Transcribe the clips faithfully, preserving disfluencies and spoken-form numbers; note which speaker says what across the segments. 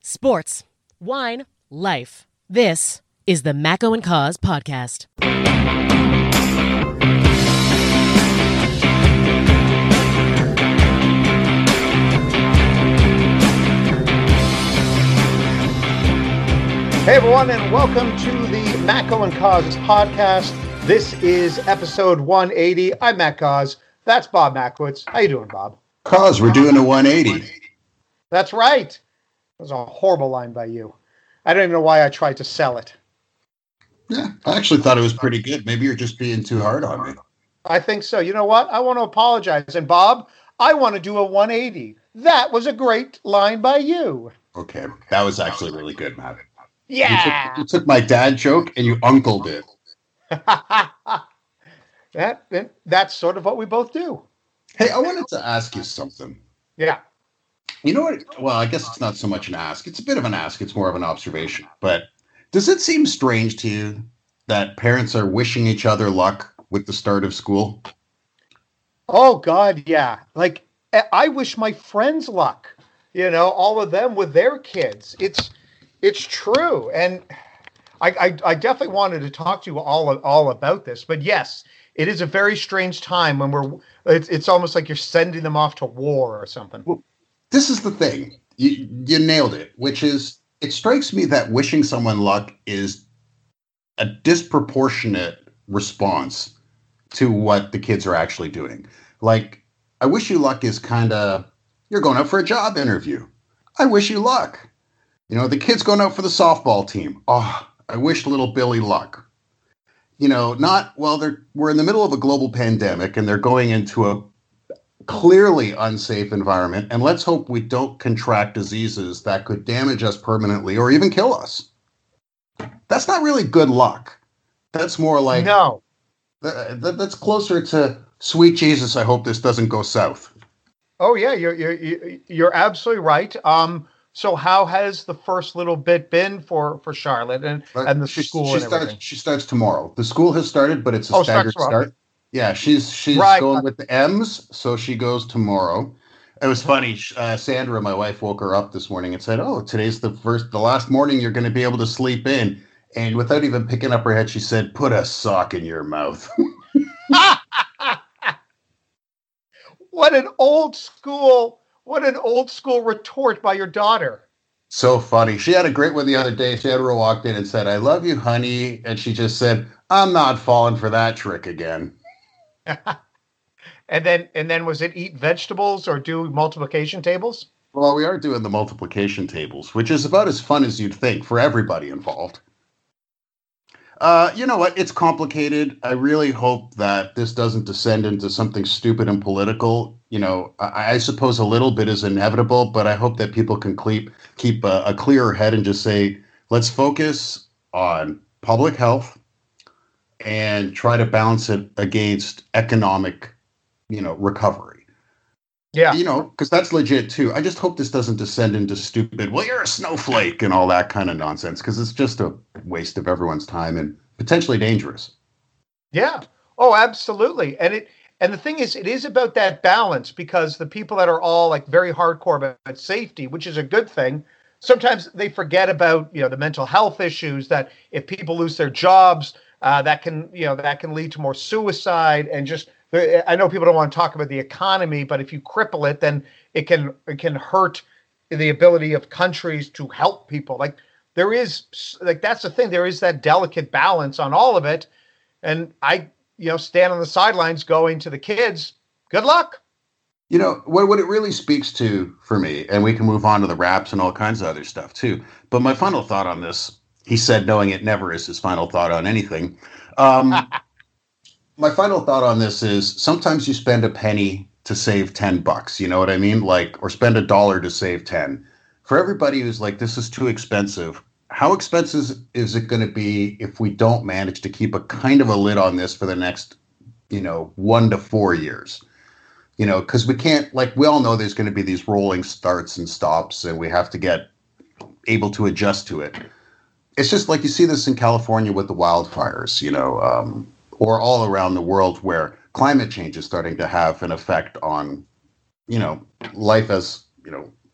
Speaker 1: Sports, wine, life. This is the Macco and Cause podcast.
Speaker 2: Hey everyone, and welcome to the Macco and Cause podcast. This is episode one eighty. I'm Matt Cause. That's Bob Mackwitz. How you doing, Bob?
Speaker 3: Cause, we're doing a one eighty.
Speaker 2: That's right. That was a horrible line by you. I don't even know why I tried to sell it.
Speaker 3: Yeah, I actually thought it was pretty good. Maybe you're just being too hard on me.
Speaker 2: I think so. You know what? I want to apologize. And Bob, I want to do a one eighty. That was a great line by you.
Speaker 3: Okay, that was actually really good, Matt.
Speaker 2: Yeah.
Speaker 3: You took, you took my dad joke and you uncled it.
Speaker 2: that, that's sort of what we both do.
Speaker 3: Hey, I wanted to ask you something.
Speaker 2: Yeah.
Speaker 3: You know what? Well, I guess it's not so much an ask. It's a bit of an ask. It's more of an observation. But does it seem strange to you that parents are wishing each other luck with the start of school?
Speaker 2: Oh, God, yeah. Like, I wish my friends luck, you know, all of them with their kids. It's it's true. And I, I, I definitely wanted to talk to you all, all about this. But, yes, it is a very strange time when we're it's, it's almost like you're sending them off to war or something.
Speaker 3: Well, this is the thing. You, you nailed it, which is it strikes me that wishing someone luck is a disproportionate response to what the kids are actually doing. Like, I wish you luck is kind of, you're going out for a job interview. I wish you luck. You know, the kid's going out for the softball team. Oh, I wish little Billy luck. You know, not, well, they're we're in the middle of a global pandemic and they're going into a clearly unsafe environment, and let's hope we don't contract diseases that could damage us permanently or even kill us. That's not really good luck. That's more like,
Speaker 2: no,
Speaker 3: th- th- that's closer to sweet Jesus, I hope this doesn't go south.
Speaker 2: Oh yeah, you're you're you're absolutely right. Um, so how has the first little bit been for for Charlotte and and the
Speaker 3: she,
Speaker 2: school
Speaker 3: she
Speaker 2: and
Speaker 3: starts,
Speaker 2: everything?
Speaker 3: She starts tomorrow. The school has started, but it's a
Speaker 2: oh,
Speaker 3: staggered
Speaker 2: starts
Speaker 3: start. Yeah, she's she's
Speaker 2: right.
Speaker 3: going with the M's, so she goes tomorrow. It was funny. Uh, Sandra, my wife, woke her up this morning and said, "Oh, today's the first, the last morning you're going to be able to sleep in." And without even picking up her head, she said, "Put a sock in your mouth."
Speaker 2: What an old school! What an old school retort by your daughter.
Speaker 3: So funny. She had a great one the other day. Sandra walked in and said, "I love you, honey," and she just said, "I'm not falling for that trick again."
Speaker 2: and then and then was it eat vegetables or do multiplication tables?
Speaker 3: Well, we are doing the multiplication tables, which is about as fun as you'd think for everybody involved. Uh, you know what? It's complicated. I really hope that this doesn't descend into something stupid and political. You know, I, I suppose a little bit is inevitable, but I hope that people can keep, keep a, a clearer head and just say, let's focus on public health and try to balance it against economic, you know, recovery.
Speaker 2: Yeah.
Speaker 3: You know, because that's legit too. I just hope this doesn't descend into stupid, well, you're a snowflake and all that kind of nonsense, because it's just a waste of everyone's time and potentially dangerous.
Speaker 2: Yeah. Oh, absolutely. And it and the thing is, it is about that balance, because the people that are all like very hardcore about safety, which is a good thing, sometimes they forget about, you know, the mental health issues that if people lose their jobs, Uh, that can, you know, that can lead to more suicide and just. I know people don't want to talk about the economy, but if you cripple it, then it can it can hurt the ability of countries to help people. Like there is, like that's the thing. There is that delicate balance on all of it, and I, you know, stand on the sidelines going to the kids, good luck.
Speaker 3: You know what? What it really speaks to for me, and we can move on to the raps and all kinds of other stuff too. But my final thought on this. He said, knowing it never is his final thought on anything. Um, my final thought on this is sometimes you spend a penny to save ten bucks. You know what I mean? Like, or spend a dollar to save ten. For everybody who's like, this is too expensive. How expensive is it going to be if we don't manage to keep a kind of a lid on this for the next, you know, one to four years? You know, because we can't, like, we all know there's going to be these rolling starts and stops, and we have to get able to adjust to it. It's just like you see this in California with the wildfires, you know, um, or all around the world where climate change is starting to have an effect on, you know, life as, you know,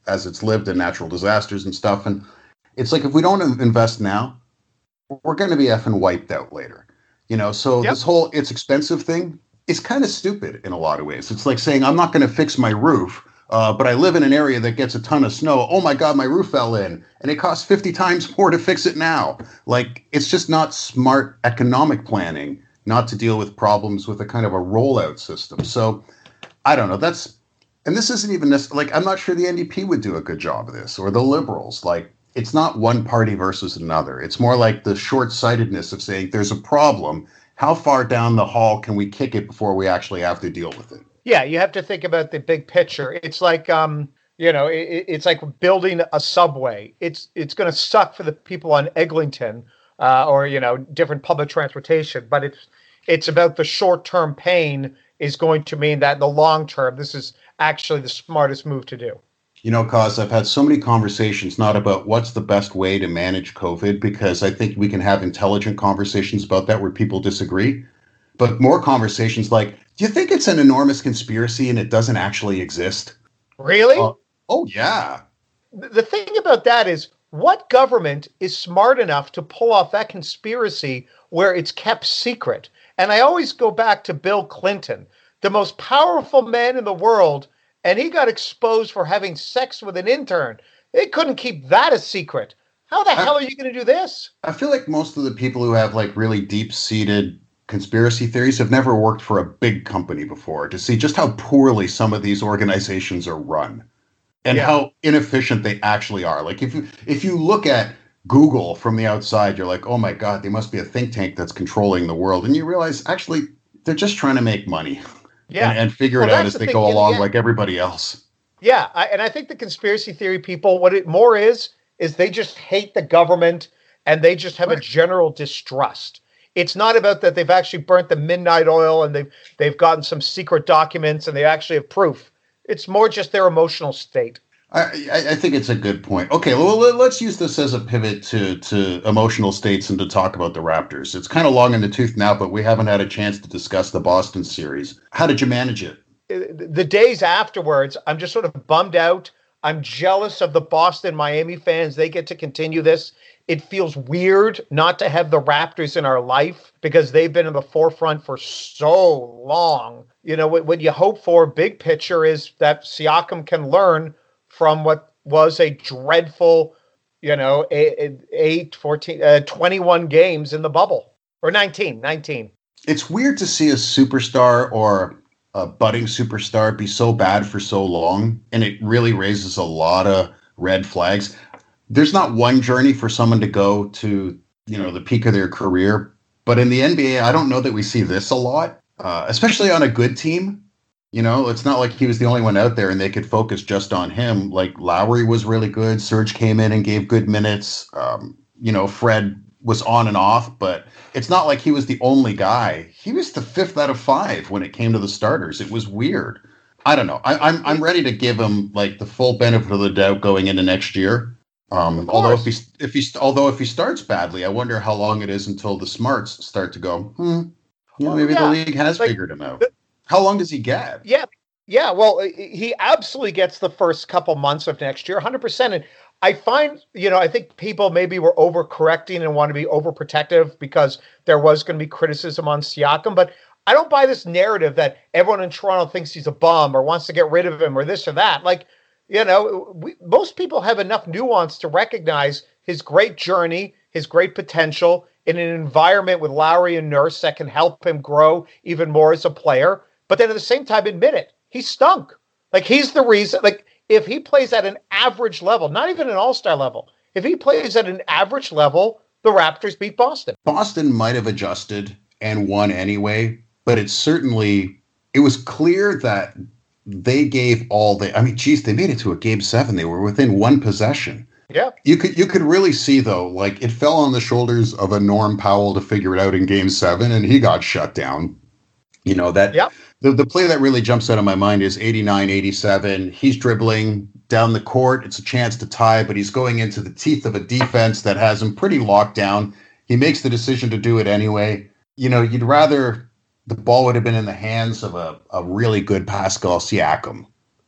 Speaker 3: as it's lived in natural disasters and stuff. And it's like, if we don't invest now, we're going to be effing wiped out later. You know, so yep. This whole it's expensive thing is kind of stupid in a lot of ways. It's like saying, I'm not going to fix my roof, uh, but I live in an area that gets a ton of snow. Oh my God, my roof fell in and it costs fifty times more to fix it now. Like, it's just not smart economic planning not to deal with problems with a kind of a rollout system. So I don't know. That's, and this isn't even this, like, I'm not sure the N D P would do a good job of this, or the Liberals. Like, it's not one party versus another. It's more like the short-sightedness of saying there's a problem. How far down the hall can we kick it before we actually have to deal with it?
Speaker 2: Yeah, you have to think about the big picture. It's like, um, you know, it, it's like building a subway. It's it's going to suck for the people on Eglinton uh, or, you know, different public transportation. But it's it's about the short-term pain is going to mean that in the long term, this is actually the smartest move to do.
Speaker 3: You know, Cos, I've had so many conversations not about what's the best way to manage COVID, because I think we can have intelligent conversations about that where people disagree, but more conversations like, do you think it's an enormous conspiracy and it doesn't actually exist?
Speaker 2: Really?
Speaker 3: Uh, oh, yeah.
Speaker 2: The thing about that is, what government is smart enough to pull off that conspiracy where it's kept secret? And I always go back to Bill Clinton, the most powerful man in the world, and he got exposed for having sex with an intern. They couldn't keep that a secret. How the I, hell are you going to do this?
Speaker 3: I feel like most of the people who have like really deep-seated conspiracy theories have never worked for a big company before to see just how poorly some of these organizations are run and yeah. how inefficient they actually are. Like if you if you look at Google from the outside, you're like, oh my God, they must be a think tank that's controlling the world. And you realize actually they're just trying to make money. Yeah, and, and figure well, it out as they thing. go along, yeah. like everybody else.
Speaker 2: Yeah, I, and I think the conspiracy theory people, what it more is, is they just hate the government and they just have right. a general distrust. It's not about that they've actually burnt the midnight oil and they've they've gotten some secret documents and they actually have proof. It's more just their emotional state.
Speaker 3: I, I think it's a good point. Okay, well, let's use this as a pivot to, to emotional states and to talk about the Raptors. It's kind of long in the tooth now, but we haven't had a chance to discuss the Boston series. How did you manage it?
Speaker 2: The days afterwards, I'm just sort of bummed out. I'm jealous of the Boston Miami fans. They get to continue this. It feels weird not to have the Raptors in our life because they've been in the forefront for so long. You know, what, what you hope for, big picture, is that Siakam can learn from what was a dreadful, you know, eight, fourteen, uh, twenty-one games in the bubble, or nineteen, nineteen.
Speaker 3: It's weird to see a superstar or a budding superstar be so bad for so long, and it really raises a lot of red flags. There's not one journey for someone to go to, you know, the peak of their career, but in the N B A, I don't know that we see this a lot, uh, especially on a good team. You know, it's not like he was the only one out there and they could focus just on him. Like Lowry was really good. Serge came in and gave good minutes. Um, you know, Fred was on and off, but it's not like he was the only guy. He was the fifth out of five when it came to the starters. It was weird. I don't know. I, I'm I'm ready to give him like the full benefit of the doubt going into next year. Um, although if he if he although if he starts badly, I wonder how long it is until the smarts start to go. Hmm. You know, maybe well, yeah. the league has like, figured him out. The, How long does he get?
Speaker 2: Yeah, yeah. Well, he absolutely gets the first couple months of next year, one hundred percent. And I find, you know, I think people maybe were overcorrecting and want to be overprotective because there was going to be criticism on Siakam. But I don't buy this narrative that everyone in Toronto thinks he's a bum or wants to get rid of him or this or that. Like, you know, we, most people have enough nuance to recognize his great journey, his great potential in an environment with Lowry and Nurse that can help him grow even more as a player. But then at the same time, admit it, he stunk. Like, he's the reason. Like, if he plays at an average level, not even an all-star level, if he plays at an average level, the Raptors beat Boston.
Speaker 3: Boston might have adjusted and won anyway, but it's certainly, it was clear that they gave all they, I mean, geez, they made it to a game seven. They were within one possession.
Speaker 2: Yeah.
Speaker 3: You could you could really see, though, like, it fell on the shoulders of a Norm Powell to figure it out in game seven, and he got shut down. You know, that
Speaker 2: yep.
Speaker 3: the, the play that really jumps out of my mind is eighty-nine eighty-seven. He's dribbling down the court. It's a chance to tie, but he's going into the teeth of a defense that has him pretty locked down. He makes the decision to do it anyway. You know, you'd rather the ball would have been in the hands of a, a really good Pascal Siakam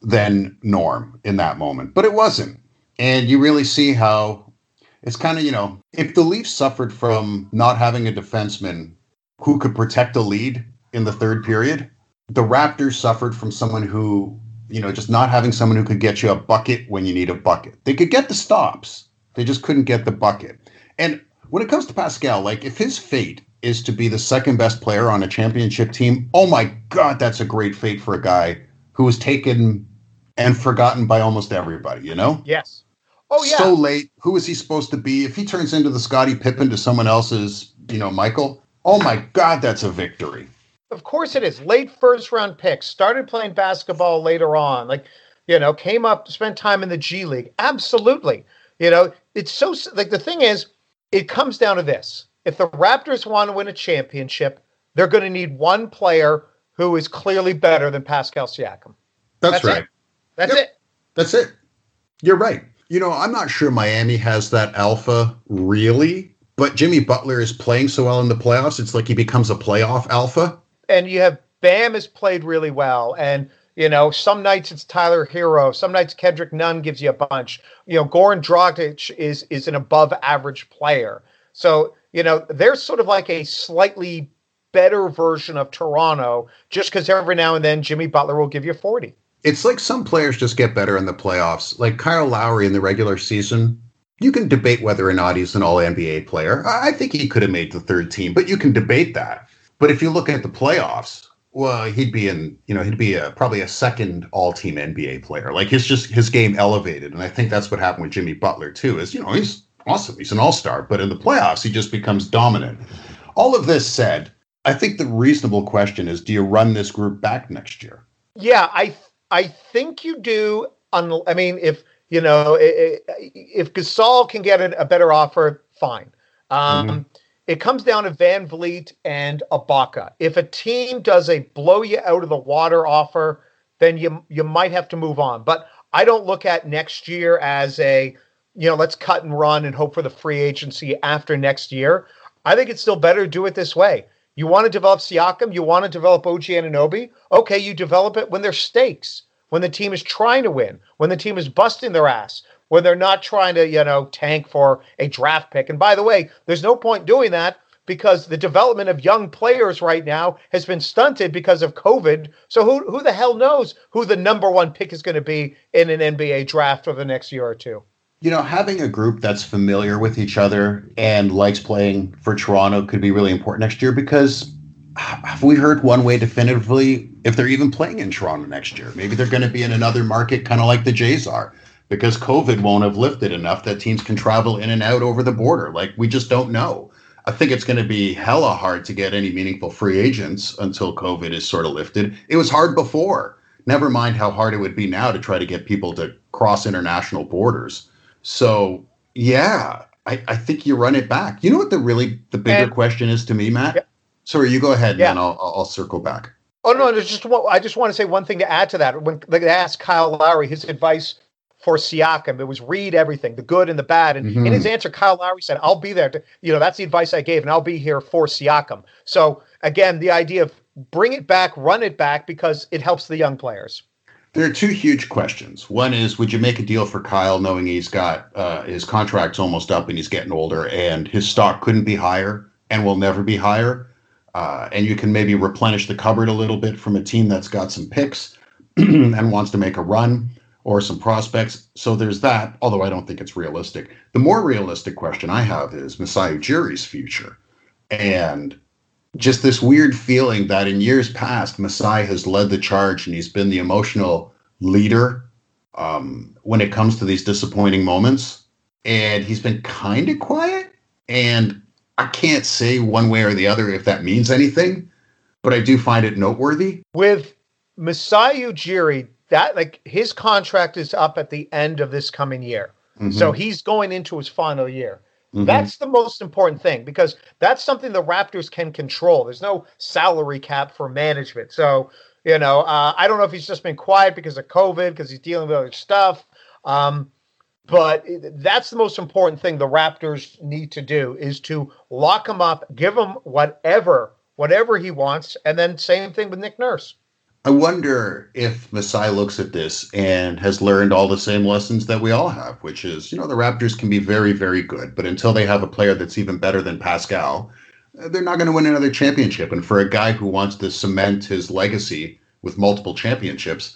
Speaker 3: than norm in that moment, but it wasn't. And you really see how it's kind of, you know, if the Leafs suffered from not having a defenseman who could protect a lead in the third period, the Raptors suffered from someone who, you know, just not having someone who could get you a bucket when you need a bucket. They could get the stops. They just couldn't get the bucket. And when it comes to Pascal, like if his fate is to be the second best player on a championship team, oh my God, that's a great fate for a guy who was taken and forgotten by almost everybody, you know?
Speaker 2: Yes. Oh, yeah.
Speaker 3: So late. Who is he supposed to be? If he turns into the Scottie Pippen to someone else's, you know, Michael, oh my God, that's a victory.
Speaker 2: Of course it is. Late first round pick, started playing basketball later on, like, you know, came up, spent time in the G League. Absolutely. You know, it's so, like, the thing is, it comes down to this. If the Raptors want to win a championship, they're going to need one player who is clearly better than Pascal Siakam.
Speaker 3: That's,
Speaker 2: That's
Speaker 3: right.
Speaker 2: It. That's
Speaker 3: yep.
Speaker 2: it.
Speaker 3: That's it. You're right. You know, I'm not sure Miami has that alpha really, but Jimmy Butler is playing so well in the playoffs. It's like he becomes a playoff alpha.
Speaker 2: And you have Bam has played really well. And, you know, some nights it's Tyler Hero. Some nights Kendrick Nunn gives you a bunch. You know, Goran Dragic is, is an above average player. So, you know, they're sort of like a slightly better version of Toronto just because every now and then Jimmy Butler will give you forty.
Speaker 3: It's like some players just get better in the playoffs. Like Kyle Lowry in the regular season, you can debate whether or not he's an all N B A player. I think he could have made the third team, but you can debate that. But if you look at the playoffs, well, he'd be in, you know, he'd be a, probably a second all-team N B A player. Like his just his game elevated. And I think that's what happened with Jimmy Butler too, is, you know, he's awesome. He's an all-star, but in the playoffs, he just becomes dominant. All of this said, I think the reasonable question is, do you run this group back next year?
Speaker 2: Yeah, I I think you do. Un- I mean, if, you know, if Gasol can get a better offer, fine. Um, mm-hmm. It comes down to Van Vliet and Ibaka. If a team does a blow you out of the water offer, then you you might have to move on. But I don't look at next year as a, you know, let's cut and run and hope for the free agency after next year. I think it's still better to do it this way. You want to develop Siakam, you want to develop O G Anunoby. Okay, you develop it when there's stakes, when the team is trying to win, when the team is busting their ass, when they're not trying to, you know, tank for a draft pick. And by the way, there's no point doing that because the development of young players right now has been stunted because of COVID. So who who the hell knows who the number one pick is going to be in an N B A draft for the next year or two?
Speaker 3: You know, having a group that's familiar with each other and likes playing for Toronto could be really important next year because have we heard one way definitively if they're even playing in Toronto next year? Maybe they're going to be in another market kind of like the Jays are because COVID won't have lifted enough that teams can travel in and out over the border. Like, we just don't know. I think it's going to be hella hard to get any meaningful free agents until COVID is sort of lifted. It was hard before. Never mind how hard it would be now to try to get people to cross international borders. So, yeah, I, I think you run it back. You know what the really the bigger and, question is to me, Matt? Yeah. Sorry, you go ahead, yeah. and then I'll, I'll circle back.
Speaker 2: Oh, no, there's just I just want to say one thing to add to that. When they asked Kyle Lowry his advice for Siakam, it was read everything, the good and the bad. And mm-hmm. in his answer, Kyle Lowry said, I'll be there. To, you know, that's the advice I gave, and I'll be here for Siakam. So, again, the idea of bring it back, run it back, because it helps the young players.
Speaker 3: There are two huge questions. One is, would you make a deal for Kyle knowing he's got uh, his contract's almost up and he's getting older and his stock couldn't be higher and will never be higher? Uh, and you can maybe replenish the cupboard a little bit from a team that's got some picks and wants to make a run or some prospects. So there's that, although I don't think it's realistic. The more realistic question I have is Masai Ujiri's future. And just this weird feeling that in years past, Masai has led the charge and he's been the emotional leader um, when it comes to these disappointing moments. And he's been kind of quiet. And I can't say one way or the other if that means anything, but I do find it noteworthy.
Speaker 2: With Masai Ujiri, that like his contract is up at the end of this coming year. Mm-hmm. So he's going into his final year. Mm-hmm. That's the most important thing because that's something the Raptors can control. There's no salary cap for management. So, you know, uh, I don't know if he's just been quiet because of COVID, because he's dealing with other stuff. Um, but that's the most important thing the Raptors need to do is to lock him up, give him whatever, whatever he wants. And then same thing with Nick Nurse.
Speaker 3: I wonder if Masai looks at this and has learned all the same lessons that we all have, which is, you know, the Raptors can be very, very good, but until they have a player that's even better than Pascal, they're not going to win another championship. And for a guy who wants to cement his legacy with multiple championships,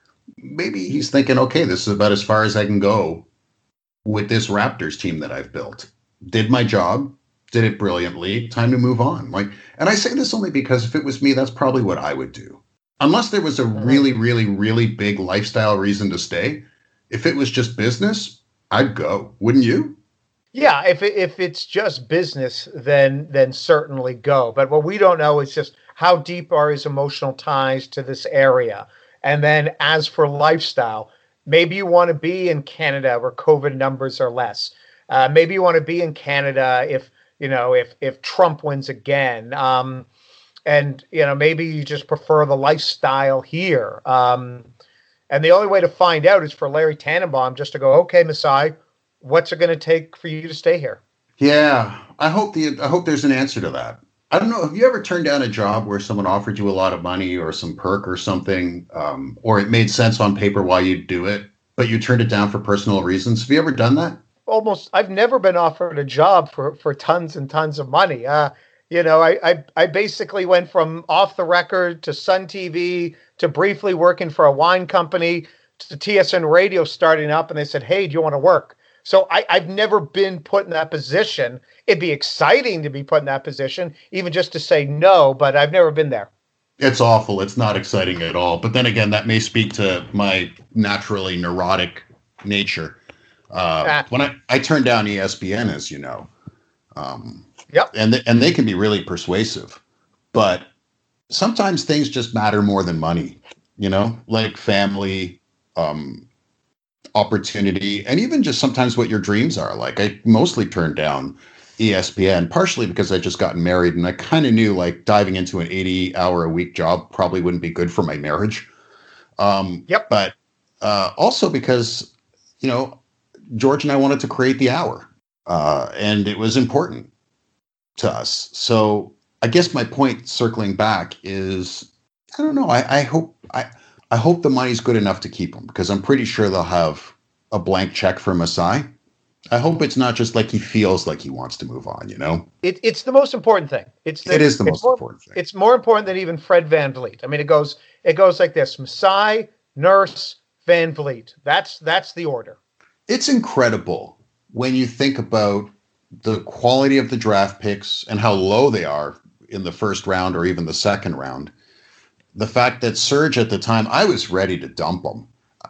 Speaker 3: maybe he's thinking, okay, this is about as far as I can go with this Raptors team that I've built. Did my job, did it brilliantly, time to move on. Like, and I say this only because if it was me, that's probably what I would do. Unless there was a really, really, really big lifestyle reason to stay. If it was just business, I'd go. Wouldn't you?
Speaker 2: Yeah, if it, if it's just business, then then certainly go. But what we don't know is just how deep are his emotional ties to this area. And then as for lifestyle, maybe you want to be in Canada where COVID numbers are less. Uh, maybe you want to be in Canada if, you know, if if Trump wins again. Um, and, you know, maybe you just prefer the lifestyle here. Um, and the only way to find out is for Larry Tannenbaum just to go, okay, Masai, what's it going to take for you to stay here?
Speaker 3: Yeah, I hope the I hope there's an answer to that. I don't know. Have you ever turned down a job where someone offered you a lot of money or some perk or something, um, or it made sense on paper why you'd do it, but you turned it down for personal reasons? Have you ever done that?
Speaker 2: Almost. I've never been offered a job for, for tons and tons of money. Uh, you know, I, I I basically went from off the record to Sun T V to briefly working for a wine company to T S N Radio starting up, and they said, hey, do you want to work? So I, I've never been put in that position. It'd be exciting to be put in that position, even just to say no, but I've never been there.
Speaker 3: It's awful. It's not exciting at all. But then again, that may speak to my naturally neurotic nature. Uh, ah. When I, I turned down E S P N, as you know, um,
Speaker 2: yep.
Speaker 3: and, th- and they can be really persuasive, but sometimes things just matter more than money, you know, like family, um, opportunity, and even just sometimes what your dreams are. Like I mostly turned down E S P N, partially because I just gotten married and I kind of knew like diving into an eighty hour a week job probably wouldn't be good for my marriage. Um,
Speaker 2: yep.
Speaker 3: But uh, also because, you know, George and I wanted to create the hour uh, and it was important to us. So I guess my point circling back is, I don't know. I, I hope I, I hope the money's good enough to keep him because I'm pretty sure they'll have a blank check for Masai. I hope it's not just like he feels like he wants to move on, you know?
Speaker 2: It, it's the most important thing. It's the,
Speaker 3: it is the most
Speaker 2: more,
Speaker 3: important thing.
Speaker 2: It's more important than even Fred VanVleet. I mean, it goes it goes like this: Masai, Nurse, VanVleet. That's that's the order.
Speaker 3: It's incredible when you think about the quality of the draft picks and how low they are in the first round or even the second round. The fact that Serge at the time, I was ready to dump him.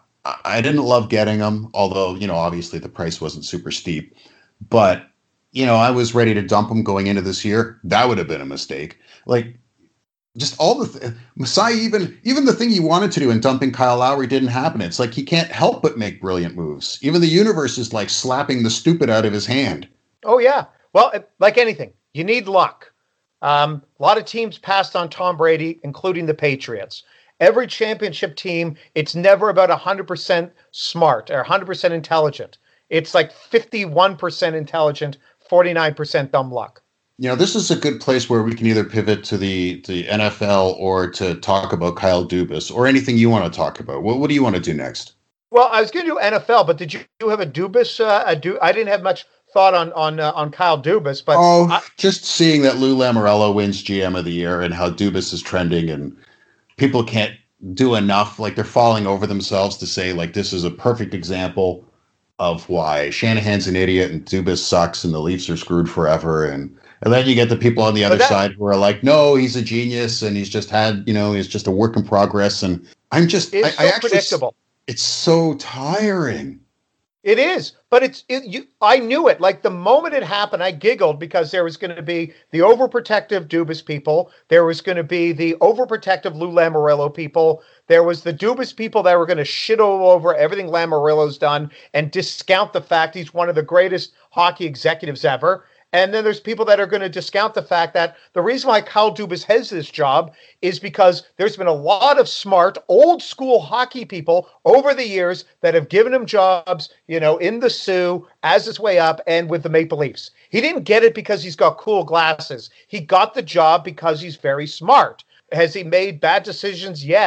Speaker 3: I didn't love getting him, although, you know, obviously the price wasn't super steep. But, you know, I was ready to dump him going into this year. That would have been a mistake. Like, just all the th- Masai, even even the thing he wanted to do in dumping Kyle Lowry didn't happen. It's like he can't help but make brilliant moves. Even the universe is like slapping the stupid out of his hand.
Speaker 2: Oh, yeah. Well, like anything, you need luck. Um, a lot of teams passed on Tom Brady, including the Patriots. Every championship team, it's never about one hundred percent smart or one hundred percent intelligent. It's like fifty-one percent intelligent, forty-nine percent dumb luck.
Speaker 3: You know, this is a good place where we can either pivot to the, the N F L or to talk about Kyle Dubas or anything you want to talk about. What, what do you want to do next?
Speaker 2: Well, I was going to do N F L, but did you, you have a Dubas? Uh, a du- I didn't have much thought on on uh, on Kyle Dubas, but
Speaker 3: oh,
Speaker 2: I-
Speaker 3: just seeing that Lou Lamoriello wins G M of the year and how Dubas is trending and people can't do enough. Like they're falling over themselves to say like this is a perfect example of why Shanahan's an idiot and Dubas sucks and the Leafs are screwed forever. And and then you get the people on the other that, side who are like, no, he's a genius and he's just had, you know, he's just a work in progress. And I'm just,
Speaker 2: it's
Speaker 3: I,
Speaker 2: so
Speaker 3: I actually,
Speaker 2: predictable.
Speaker 3: It's so tiring.
Speaker 2: It is, but it's it, you. I knew it. Like the moment it happened, I giggled because there was going to be the overprotective Dubas people. There was going to be the overprotective Lou Lamoriello people. There was the Dubas people that were going to shit all over everything Lamoriello's done and discount the fact he's one of the greatest hockey executives ever. And then there's people that are going to discount the fact that the reason why Kyle Dubas has this job is because there's been a lot of smart, old school hockey people over the years that have given him jobs, you know, in the Sioux, as his way up, and with the Maple Leafs. He didn't get it because he's got cool glasses. He got the job because he's very smart. Has he made bad decisions? Yes.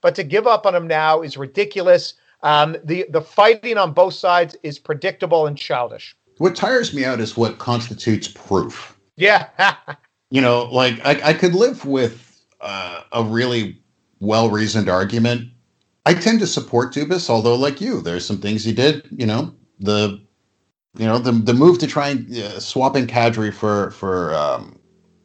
Speaker 2: but to give up on him now is ridiculous. Um, the the fighting on both sides is predictable and childish.
Speaker 3: What tires me out is what constitutes proof.
Speaker 2: Yeah.
Speaker 3: You know, like I, I could live with uh, a really well-reasoned argument. I tend to support Dubas, although like you, there's some things he did, you know, the, you know, the, the move to try and uh, swap in Kadri for, for, um,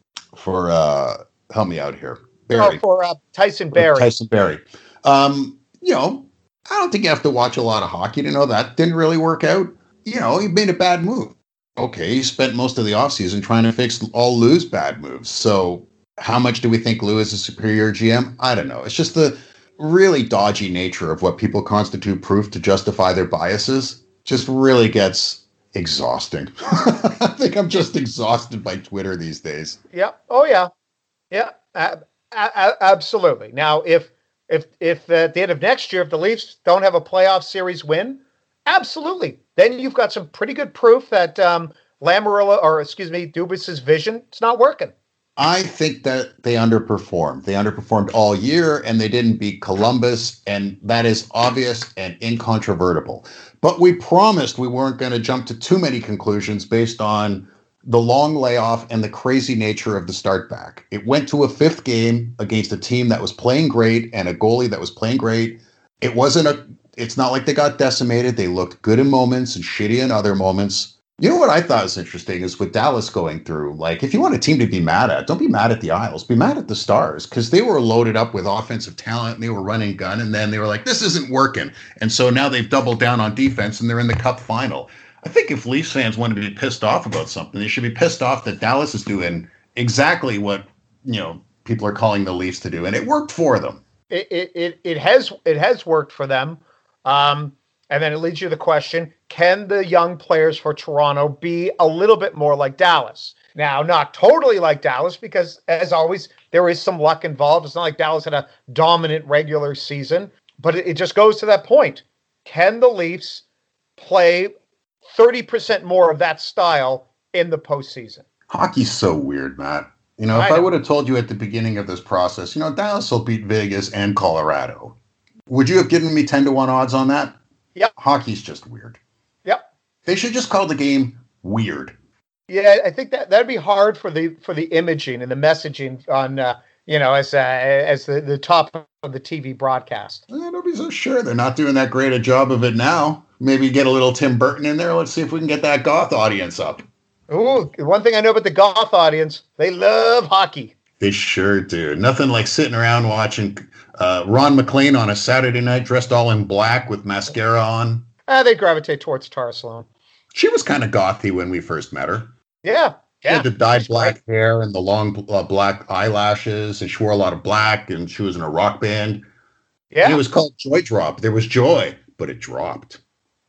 Speaker 3: for, uh, help me out here. Barry.
Speaker 2: Oh, for uh, Tyson Barrie.
Speaker 3: Tyson Barrie. Um, you know, I don't think you have to watch a lot of hockey to know that didn't really work out. You know, he made a bad move. Okay, he spent most of the offseason trying to fix all Lou's bad moves. So how much do we think Lou is a superior G M? I don't know. It's just the really dodgy nature of what people constitute proof to justify their biases just really gets exhausting. I think I'm just exhausted by Twitter these days.
Speaker 2: Yeah. Oh, yeah. Yeah, uh, uh, absolutely. Now, if if if uh, at the end of next year, if the Leafs don't have a playoff series win, absolutely, then you've got some pretty good proof that um, Lamoriello, or excuse me, Dubas's vision, it's not working.
Speaker 3: I think that they underperformed. They underperformed all year, and they didn't beat Columbus, and that is obvious and incontrovertible. But we promised we weren't going to jump to too many conclusions based on the long layoff and the crazy nature of the start back. It went to a fifth game against a team that was playing great and a goalie that was playing great. It wasn't a, it's not like they got decimated. They looked good in moments and shitty in other moments. You know what I thought was interesting is with Dallas going through, like, if you want a team to be mad at, don't be mad at the Isles, be mad at the Stars, because they were loaded up with offensive talent and they were running gun, and then they were like, this isn't working. And so now they've doubled down on defense and they're in the Cup final. I think if Leafs fans want to be pissed off about something, they should be pissed off that Dallas is doing exactly what, you know, people are calling the Leafs to do, and it worked for them.
Speaker 2: It it it, it has it has worked for them, um, and then it leads you to the question: can the young players for Toronto be a little bit more like Dallas? Now, not totally like Dallas, because as always, there is some luck involved. It's not like Dallas had a dominant regular season, but it, it just goes to that point: can the Leafs play thirty percent more of that style in the postseason?
Speaker 3: Hockey's so weird, Matt. You know, if I, I would have told you at the beginning of this process, you know, Dallas will beat Vegas and Colorado, would you have given me ten to one odds on that?
Speaker 2: Yep.
Speaker 3: Hockey's just weird.
Speaker 2: Yep.
Speaker 3: They should just call the game weird.
Speaker 2: Yeah, I think that that'd be hard for the for the imaging and the messaging on, uh, you know, as uh, as the, the top of the T V broadcast.
Speaker 3: Eh, don't be so sure. They're not doing that great a job of it now. Maybe get a little Tim Burton in there. Let's see if we can get that goth audience up.
Speaker 2: Ooh, one thing I know about the goth audience, they love hockey.
Speaker 3: They sure do. Nothing like sitting around watching uh, Ron McLean on a Saturday night dressed all in black with mascara on.
Speaker 2: Uh, they gravitate towards Tara Sloan.
Speaker 3: She was kind of gothy when we first met her.
Speaker 2: Yeah.
Speaker 3: She
Speaker 2: yeah.
Speaker 3: had the dyed black
Speaker 2: great.
Speaker 3: hair and the long uh, black eyelashes, and she wore a lot of black, and she was in a rock band.
Speaker 2: Yeah.
Speaker 3: And it was called Joy Drop. There was joy, but it dropped.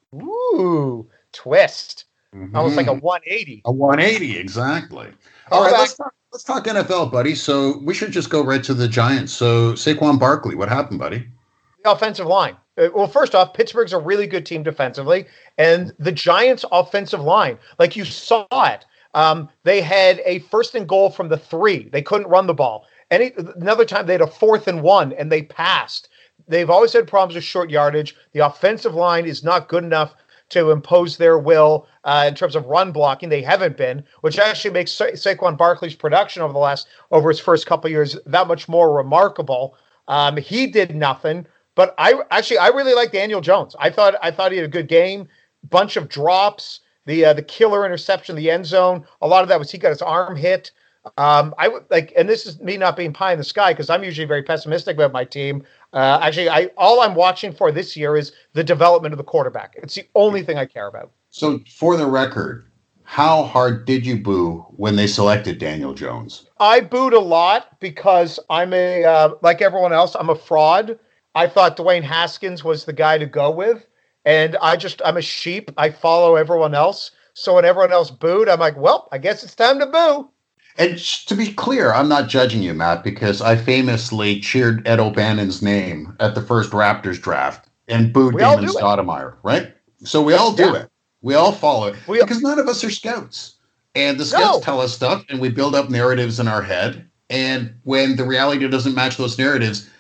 Speaker 2: Ooh, twist.
Speaker 3: Mm-hmm.
Speaker 2: Almost like a one eighty.
Speaker 3: A one eighty, exactly. All right, let's talk, let's talk N F L, buddy. So we should just go right to the Giants. So Saquon Barkley, what happened, buddy?
Speaker 2: The offensive line. Uh, Well, first off, Pittsburgh's a really good team defensively, and the Giants' offensive line, like you saw it, um, they had a first and goal from the three. They couldn't run the ball. Any another time they had a fourth and one, and they passed. They've always had problems with short yardage. The offensive line is not good enough to impose their will uh, in terms of run blocking. They haven't been, which actually makes Sa- Saquon Barkley's production over the last over his first couple of years that much more remarkable. Um, he did nothing, but I actually I really like Daniel Jones. I thought I thought he had a good game, bunch of drops, the uh, the killer interception, the end zone. A lot of that was he got his arm hit. Um, I would like, and this is me not being pie in the sky because I'm usually very pessimistic about my team. Uh, actually, I all I'm watching for this year is the development of the quarterback. It's the only thing I care about.
Speaker 3: So, for the record, how hard did you boo when they selected Daniel Jones?
Speaker 2: I booed a lot because I'm a uh, like everyone else. I'm a fraud. I thought Dwayne Haskins was the guy to go with, and I just I'm a sheep. I follow everyone else. So when everyone else booed, I'm like, well, I guess it's time to boo.
Speaker 3: And to be clear, I'm not judging you, Matt, because I famously cheered Ed O'Bannon's name at the first Raptors draft and booed
Speaker 2: We all
Speaker 3: Damon
Speaker 2: do it.
Speaker 3: Stoudemire, right? So we all do
Speaker 2: Yeah.
Speaker 3: it. We all follow it
Speaker 2: We-
Speaker 3: because none of us are scouts. And the scouts
Speaker 2: No.
Speaker 3: tell us stuff and we build up narratives in our head. And when the reality doesn't match those narratives,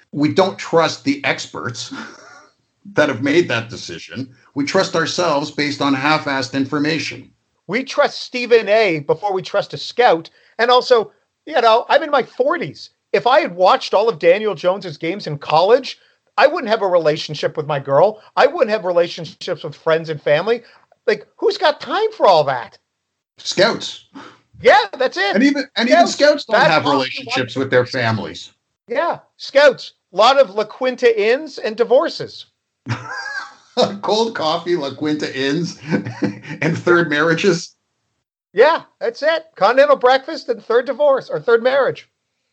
Speaker 3: we don't trust the experts that have made that decision. We trust ourselves based on half-assed information.
Speaker 2: We trust Stephen A. before we trust a scout. And also, you know, I'm in my forties. If I had watched all of Daniel Jones's games in college, I wouldn't have a relationship with my girl. I wouldn't have relationships with friends and family. Like, who's got time for all that?
Speaker 3: Scouts.
Speaker 2: Yeah, that's it.
Speaker 3: And even and scouts, even scouts don't have relationships with their families.
Speaker 2: Yeah, scouts. A lot of La Quinta Inns and divorces.
Speaker 3: Cold coffee, La Quinta Inns, and third marriages.
Speaker 2: Yeah, that's it. Continental breakfast and third divorce or third marriage.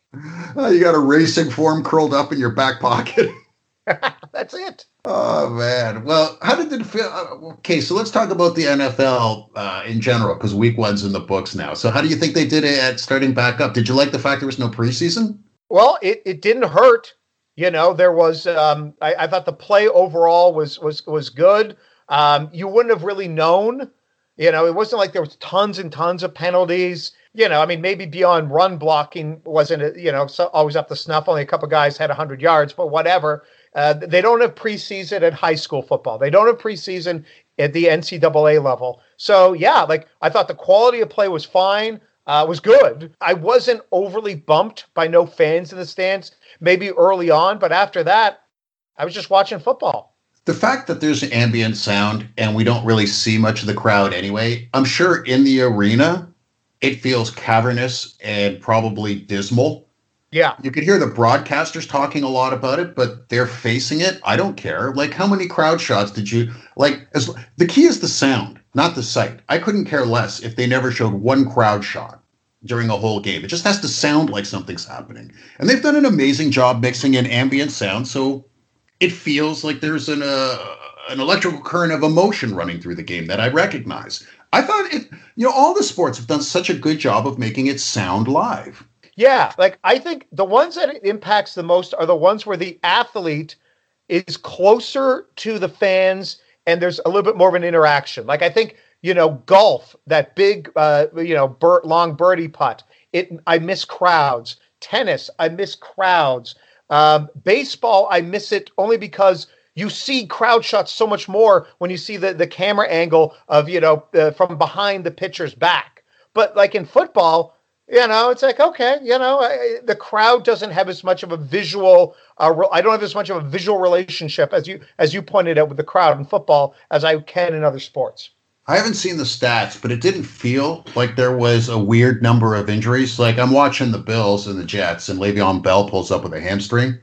Speaker 3: Oh, you got a racing form curled up in your back pocket.
Speaker 2: That's it.
Speaker 3: Oh, man. Well, how did it feel? Okay, so let's talk about the N F L uh, in general, because week one's in the books now. So how do you think they did it at starting back up? Did you like the fact there was no preseason?
Speaker 2: Well, it, it didn't hurt. You know, there was, um, I, I thought the play overall was, was, was good. Um, you wouldn't have really known, you know, it wasn't like there was tons and tons of penalties. You know, I mean, maybe beyond run blocking wasn't, you know, so always up to snuff. Only a couple guys had one hundred yards, but whatever. Uh, they don't have preseason at high school football. They don't have preseason at the N C double A level. So, yeah, like I thought the quality of play was fine, uh, was good. I wasn't overly bumped by no fans in the stands, maybe early on. But after that, I was just watching football.
Speaker 3: The fact that there's ambient sound and we don't really see much of the crowd anyway, I'm sure in the arena, it feels cavernous and probably dismal.
Speaker 2: Yeah.
Speaker 3: You could hear the broadcasters talking a lot about it, but they're facing it. I don't care. Like, how many crowd shots did you like? As the key is the sound, not the sight. I couldn't care less if they never showed one crowd shot during a whole game. It just has to sound like something's happening. And they've done an amazing job mixing in ambient sound, so it feels like there's an uh, an electrical current of emotion running through the game that I recognize. I thought it, you know, all the sports have done such a good job of making it sound live.
Speaker 2: Yeah, like I think the ones that it impacts the most are the ones where the athlete is closer to the fans and there's a little bit more of an interaction. Like I think, you know, golf, that big, uh, you know, bir- long birdie putt, it I miss crowds. Tennis, I miss crowds. Um, baseball, I miss it only because you see crowd shots so much more when you see the, the camera angle of, you know, uh, from behind the pitcher's back. But like in football, you know, it's like, okay, you know, I, the crowd doesn't have as much of a visual, uh, re- I don't have as much of a visual relationship as you, as you pointed out with the crowd in football as I can in other sports.
Speaker 3: I haven't seen the stats, but it didn't feel like there was a weird number of injuries. Like I'm watching the Bills and the Jets and Le'Veon Bell pulls up with a hamstring.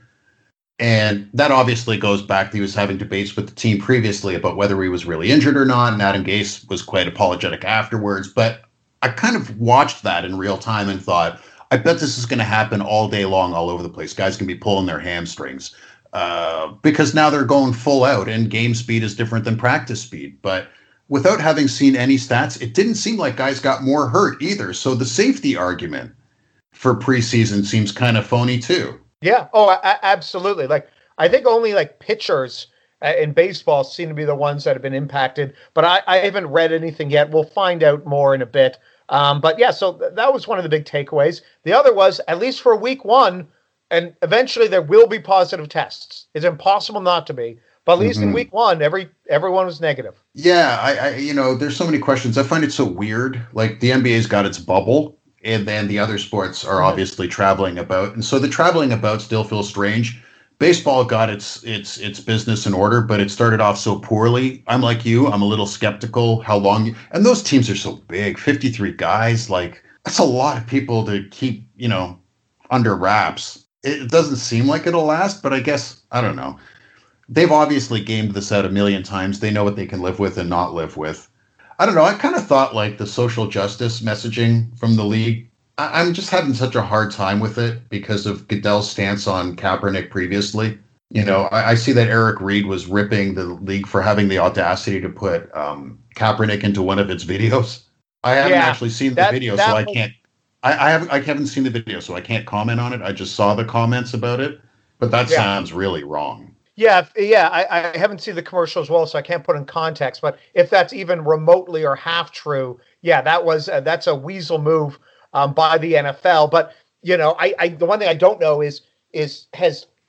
Speaker 3: And that obviously goes back to he was having debates with the team previously about whether he was really injured or not. And Adam Gase was quite apologetic afterwards, but I kind of watched that in real time and thought, I bet this is going to happen all day long, all over the place. Guys can be pulling their hamstrings uh, because now they're going full out and game speed is different than practice speed. But without having seen any stats, it didn't seem like guys got more hurt either. So the safety argument for preseason seems kind of phony too.
Speaker 2: Yeah. Oh, a- absolutely. Like I think only like pitchers uh, in baseball seem to be the ones that have been impacted, but I, I haven't read anything yet. We'll find out more in a bit. Um, but yeah, so th- that was one of the big takeaways. The other was, at least for week one, and eventually there will be positive tests. It's impossible not to be. But at least mm-hmm. in week one, every everyone was negative.
Speaker 3: Yeah, I, I you know, there's so many questions. I find it so weird. Like the N B A's got its bubble, and then the other sports are mm-hmm. obviously traveling about. And so the traveling about still feels strange. Baseball got its its its business in order, but it started off so poorly. I'm like you. I'm a little skeptical how long. You, and those teams are so big, fifty-three guys. Like that's a lot of people to keep, you know, under wraps. It doesn't seem like it'll last, but I guess I don't know. They've obviously gamed this out a million times. They know what they can live with and not live with. I don't know. I kind of thought like the social justice messaging from the league. I- I'm just having such a hard time with it because of Goodell's stance on Kaepernick previously. You know, I, I see that Eric Reed was ripping the league for having the audacity to put um, Kaepernick into one of its videos. I haven't yeah, actually seen the that, video, that so I was... can't. I, I haven't. I haven't seen the video, so I can't comment on it. I just saw the comments about it, but that yeah. sounds really wrong.
Speaker 2: Yeah, yeah, I, I haven't seen the commercial as well, so I can't put in context. But if that's even remotely or half true, yeah, that was uh, that's a weasel move um, by the N F L. But you know, I, I the one thing I don't know is is has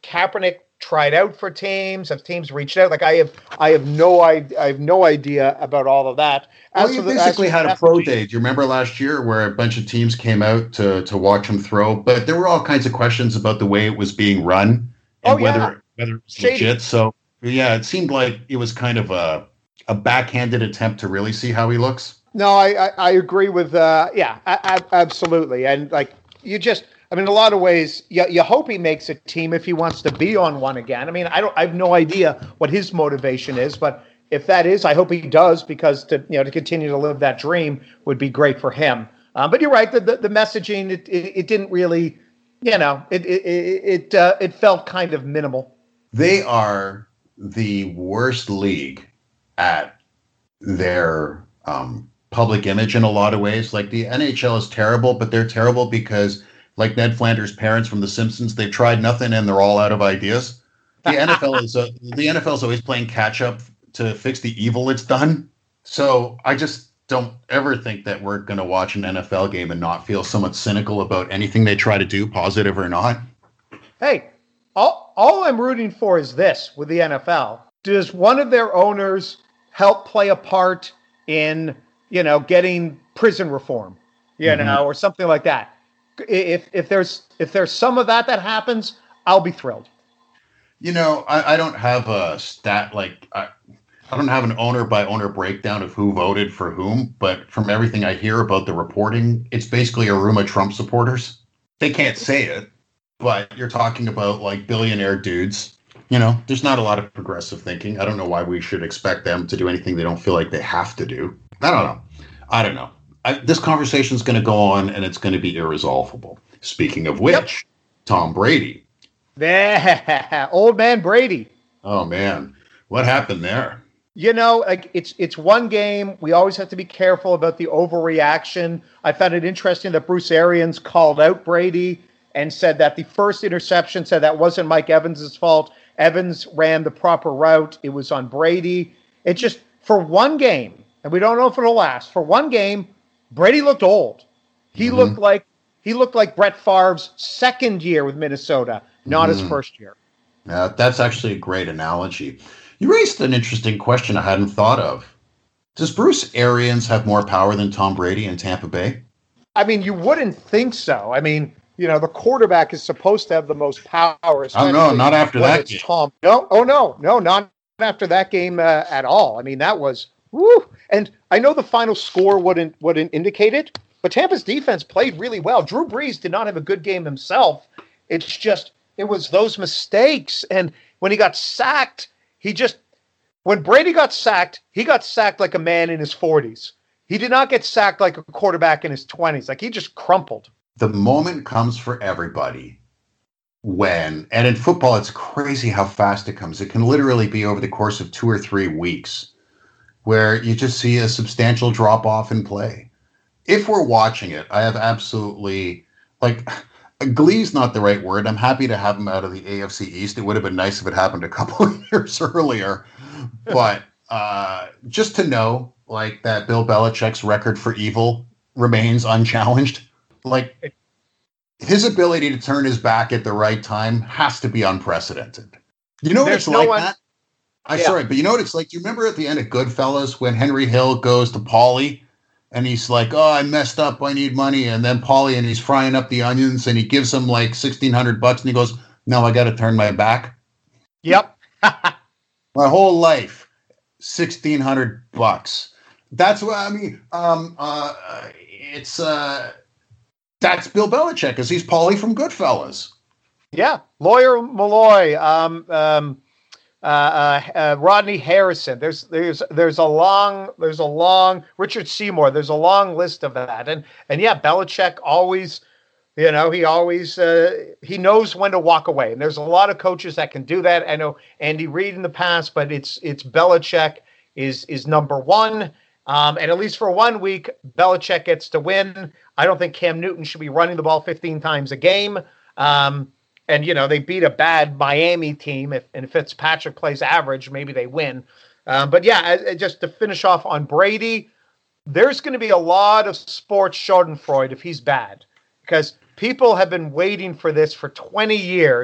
Speaker 2: Kaepernick tried out for teams? Have teams reached out? Like I have, I have no idea. I have no idea about all of that.
Speaker 3: Well, you basically had a pro day. Do you remember last year where a bunch of teams came out to to watch him throw? But there were all kinds of questions about the way it was being run and
Speaker 2: oh,
Speaker 3: whether
Speaker 2: yeah.
Speaker 3: whether it was
Speaker 2: Shady.
Speaker 3: legit. So yeah, it seemed like it was kind of a a backhanded attempt to really see how he looks.
Speaker 2: No, I I, I agree with uh, yeah, I, I, absolutely. And like you just, I mean, in a lot of ways, you, you hope he makes a team if he wants to be on one again. I mean, I don't, I have no idea what his motivation is, but if that is, I hope he does, because to you know to continue to live that dream would be great for him. Um, but you're right, the the, the messaging it, it it didn't really, you know, it it it uh, it felt kind of minimal.
Speaker 3: They are the worst league at their um, public image in a lot of ways. Like the N H L is terrible, but they're terrible because, like Ned Flanders' parents from The Simpsons, they've tried nothing and they're all out of ideas. The N F L is uh, the N F L is always playing catch up to fix the evil it's done. So I just don't ever think that we're going to watch an N F L game and not feel somewhat cynical about anything they try to do, positive or not.
Speaker 2: Hey, all, all I'm rooting for is this with the N F L. Does one of their owners help play a part in, you know, getting prison reform, you mm-hmm. know, or something like that? If if there's if there's some of that that happens, I'll be thrilled.
Speaker 3: You know, I, I don't have a stat like I, I don't have an owner by owner breakdown of who voted for whom, but from everything I hear about the reporting, it's basically a room of Trump supporters. They can't say it, but you're talking about like billionaire dudes. You know, there's not a lot of progressive thinking. I don't know why we should expect them to do anything they don't feel like they have to do. I don't know. I don't know. I, this conversation is going to go on and it's going to be irresolvable. Speaking of which, yep. Tom Brady.
Speaker 2: Yeah, old man Brady.
Speaker 3: Oh, man. What happened there?
Speaker 2: You know, like it's it's one game. We always have to be careful about the overreaction. I found it interesting that Bruce Arians called out Brady and said that the first interception, said that wasn't Mike Evans' fault. Evans ran the proper route. It was on Brady. It just, for one game, and we don't know if it'll last, for one game, Brady looked old. He mm-hmm. looked like he looked like Brett Favre's second year with Minnesota, not mm-hmm. his first year.
Speaker 3: Yeah, that's actually a great analogy. You raised an interesting question I hadn't thought of. Does Bruce Arians have more power than Tom Brady in Tampa Bay?
Speaker 2: I mean, you wouldn't think so. I mean, you know, the quarterback is supposed to have the most power.
Speaker 3: Oh, no, not after that game.
Speaker 2: Tom. No, oh, no, no, not after that game uh, at all. I mean, that was, woo. And I know the final score wouldn't wouldn't indicate it, but Tampa's defense played really well. Drew Brees did not have a good game himself. It's just, it was those mistakes. And when he got sacked, he just, when Brady got sacked, he got sacked like a man in his forties. He did not get sacked like a quarterback in his twenties. Like, he just crumpled.
Speaker 3: The moment comes for everybody when, and in football, it's crazy how fast it comes. It can literally be over the course of two or three weeks where you just see a substantial drop off in play. If we're watching it, I have absolutely, like, glee's not the right word. I'm happy to have him out of the A F C East. It would have been nice if it happened a couple of years earlier. But uh, just to know, like, that Bill Belichick's record for evil remains unchallenged. Like, his ability to turn his back at the right time has to be unprecedented. You know what There's it's no like one... that? I'm yeah. sorry, but you know what it's like? Do you remember at the end of Goodfellas when Henry Hill goes to Paulie and he's like, oh, I messed up, I need money. And then Paulie, and he's frying up the onions and he gives him like sixteen hundred bucks and he goes, no, I got to turn my back.
Speaker 2: Yep.
Speaker 3: My whole life, sixteen hundred bucks. That's what I mean. Um, uh, it's, uh, that's Bill Belichick, because he's Paulie from Goodfellas.
Speaker 2: Yeah. Lawyer Malloy, um, um, uh, uh, uh, Rodney Harrison. There's, there's, there's a long, there's a long, Richard Seymour. There's a long list of that. And, and yeah, Belichick always, you know, he always, uh, he knows when to walk away. And there's a lot of coaches that can do that. I know Andy Reid in the past, but it's, it's Belichick is, is number one. Um, and at least for one week, Belichick gets to win. I don't think Cam Newton should be running the ball fifteen times a game. Um, and, you know, they beat a bad Miami team. If, and if Fitzpatrick plays average, maybe they win. Um, but, yeah, I, I just to finish off on Brady, there's going to be a lot of sports schadenfreude if he's bad. Because people have been waiting for this for twenty years.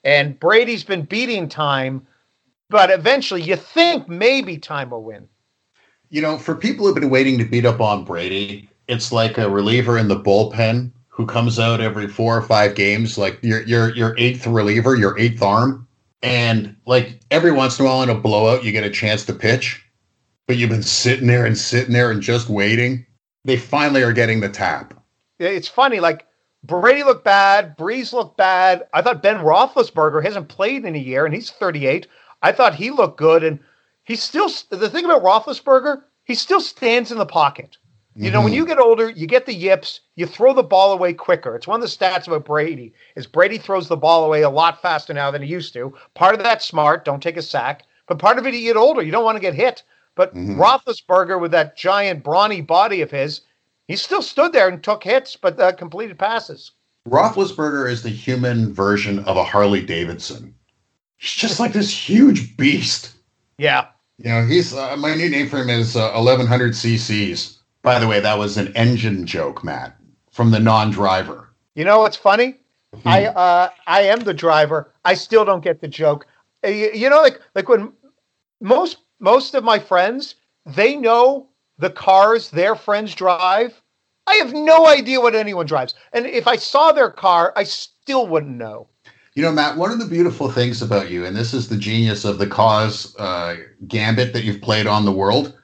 Speaker 2: And Brady's been beating time, but eventually you think maybe time will win.
Speaker 3: You know, for people who've been waiting to beat up on Brady, it's like a reliever in the bullpen who comes out every four or five games, like your your your eighth reliever, your eighth arm. And like every once in a while in a blowout, you get a chance to pitch, but you've been sitting there and sitting there and just waiting. They finally are getting the tap.
Speaker 2: It's funny, like Brady looked bad, Breeze looked bad. I thought Ben Roethlisberger hasn't played in a year, and he's thirty-eight. I thought he looked good, and he's still, the thing about Roethlisberger, he still stands in the pocket. You know, mm-hmm. when you get older, you get the yips, you throw the ball away quicker. It's one of the stats about Brady, is Brady throws the ball away a lot faster now than he used to. Part of that's smart, don't take a sack. But part of it, you get older, you don't want to get hit. But mm-hmm. Roethlisberger, with that giant, brawny body of his, he still stood there and took hits, but uh, completed passes.
Speaker 3: Roethlisberger is the human version of a Harley Davidson. He's just like this huge beast.
Speaker 2: Yeah.
Speaker 3: You know, he's uh, my new name for him is uh, eleven hundred C Cs. By the way, that was an engine joke, Matt, from the non-driver.
Speaker 2: You know what's funny? Hmm. I uh, I am the driver. I still don't get the joke. Uh, you, you know, like like when most most of my friends, they know the cars their friends drive. I have no idea what anyone drives. And if I saw their car, I still wouldn't know.
Speaker 3: You know, Matt, one of the beautiful things about you, and this is the genius of the cause uh, gambit that you've played on the world,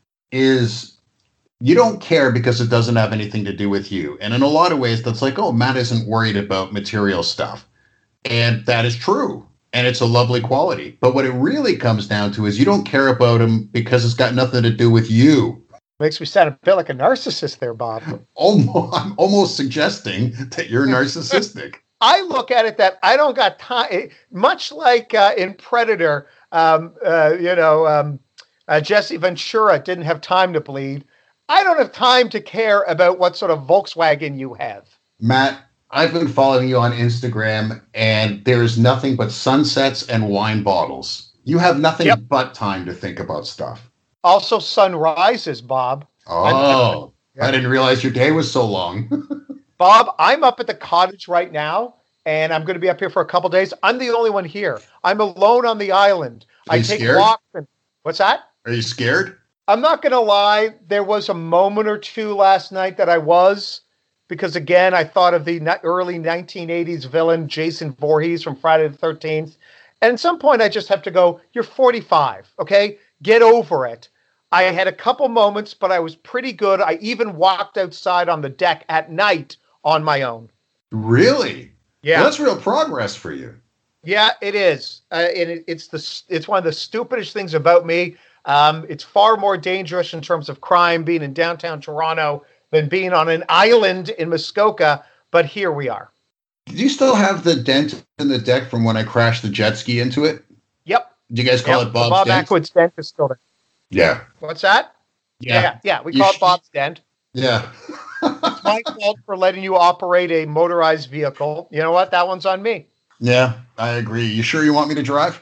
Speaker 3: is you don't care because it doesn't have anything to do with you. And in a lot of ways, that's like, oh, Matt isn't worried about material stuff. And that is true. And it's a lovely quality. But what it really comes down to is you don't care about him because it's got nothing to do with you.
Speaker 2: Makes me sound a bit like a narcissist there, Bob.
Speaker 3: Almost, I'm almost suggesting that you're narcissistic.
Speaker 2: I look at it that I don't got time, much like uh, in Predator, um, uh, you know, um, uh, Jesse Ventura didn't have time to bleed. I don't have time to care about what sort of Volkswagen you have.
Speaker 3: Matt, I've been following you on Instagram, and there's nothing but sunsets and wine bottles. You have nothing yep. but time to think about stuff.
Speaker 2: Also sunrises, Bob.
Speaker 3: Oh, I, I, I didn't realize your day was so long.
Speaker 2: Bob, I'm up at the cottage right now, and I'm going to be up here for a couple days. I'm the only one here. I'm alone on the island.
Speaker 3: Are you
Speaker 2: I take
Speaker 3: scared?
Speaker 2: walks. And, what's that?
Speaker 3: Are you scared?
Speaker 2: I'm not going to lie. There was a moment or two last night that I was, because, again, I thought of the early nineteen eighties villain Jason Voorhees from Friday the thirteenth. And at some point, I just have to go, you're forty-five, okay? Get over it. I had a couple moments, but I was pretty good. I even walked outside on the deck at night on my own.
Speaker 3: Really?
Speaker 2: Yeah.
Speaker 3: Well, that's real progress for you.
Speaker 2: Yeah, it is. Uh, and it, it's the it's one of the stupidest things about me. Um, it's far more dangerous in terms of crime being in downtown Toronto than being on an island in Muskoka. But here we are.
Speaker 3: Do you still have the dent in the deck from when I crashed the jet ski into it?
Speaker 2: Yep.
Speaker 3: Do you guys call
Speaker 2: yep.
Speaker 3: it Bob's
Speaker 2: Bob
Speaker 3: dent?
Speaker 2: Bob Ackwood's dent is still there.
Speaker 3: Yeah.
Speaker 2: What's that?
Speaker 3: Yeah.
Speaker 2: Yeah, yeah we
Speaker 3: You
Speaker 2: call
Speaker 3: sh-
Speaker 2: it Bob's dent.
Speaker 3: Yeah.
Speaker 2: It's my fault for letting you operate a motorized vehicle. You know what? That one's on me.
Speaker 3: Yeah, I agree. You sure you want me to drive?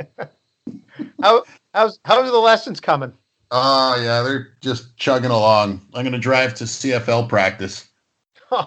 Speaker 2: How how's how's the lessons coming?
Speaker 3: Oh, yeah, they're just chugging along. I'm going to drive to C F L practice.
Speaker 2: Oh,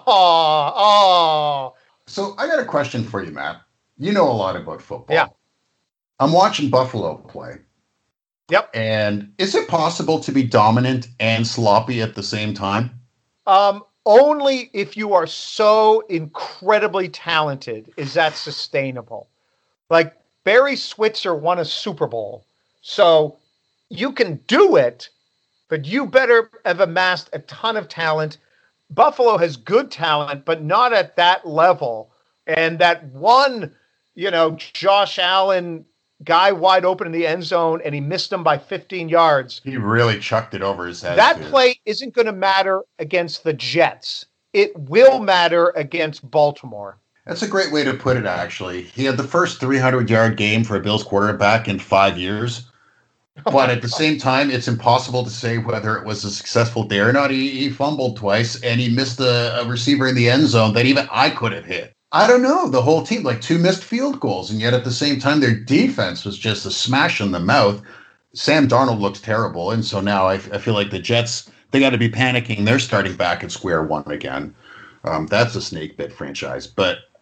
Speaker 2: oh.
Speaker 3: So I got a question for you, Matt. You know a lot about football.
Speaker 2: Yeah.
Speaker 3: I'm watching Buffalo play.
Speaker 2: Yep.
Speaker 3: And is it possible to be dominant and sloppy at the same time?
Speaker 2: Um, only if you are so incredibly talented is that sustainable. Like Barry Switzer won a Super Bowl. So you can do it, but you better have amassed a ton of talent. Buffalo has good talent, but not at that level. And that one, you know, Josh Allen guy wide open in the end zone, and he missed him by fifteen yards.
Speaker 3: He really chucked it over his head.
Speaker 2: That
Speaker 3: too.
Speaker 2: play isn't going to matter against the Jets. It will matter against Baltimore.
Speaker 3: That's a great way to put it, actually. He had the first three hundred yard game for a Bills quarterback in five years. But at the same time, it's impossible to say whether it was a successful day or not. He, he fumbled twice, and he missed a, a receiver in the end zone that even I could have hit. I don't know, the whole team, like two missed field goals, and yet at the same time, their defense was just a smash in the mouth. Sam Darnold looks terrible, and so now I, I feel like the Jets, they got to be panicking. They're starting back at square one again. Um, that's a snake bit franchise. But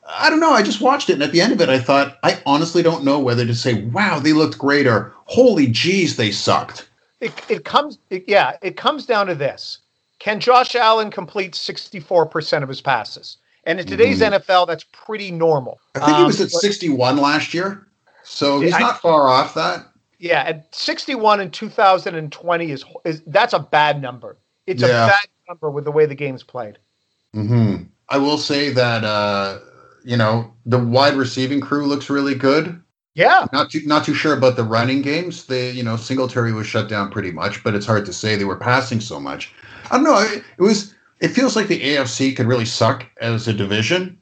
Speaker 3: I don't know. I just watched it, and at the end of it, I thought, I honestly don't know whether to say, wow, they looked great, or holy geez, they sucked.
Speaker 2: It, it comes, it, yeah, it comes down to this. Can Josh Allen complete sixty-four percent of his passes? And in today's mm-hmm. N F L, that's pretty normal.
Speaker 3: I think um, he was at but, sixty-one last year, so he's I, not far off that.
Speaker 2: Yeah, at sixty-one in two thousand twenty is is that's a bad number. It's yeah. a bad number with the way the game's played.
Speaker 3: Mm-hmm. I will say that uh, you know the wide receiving crew looks really good.
Speaker 2: Yeah,
Speaker 3: not too not too sure about the running games. They you know Singletary was shut down pretty much, but it's hard to say. They were passing so much. I don't know. It, it was. It feels like the A F C could really suck as a division,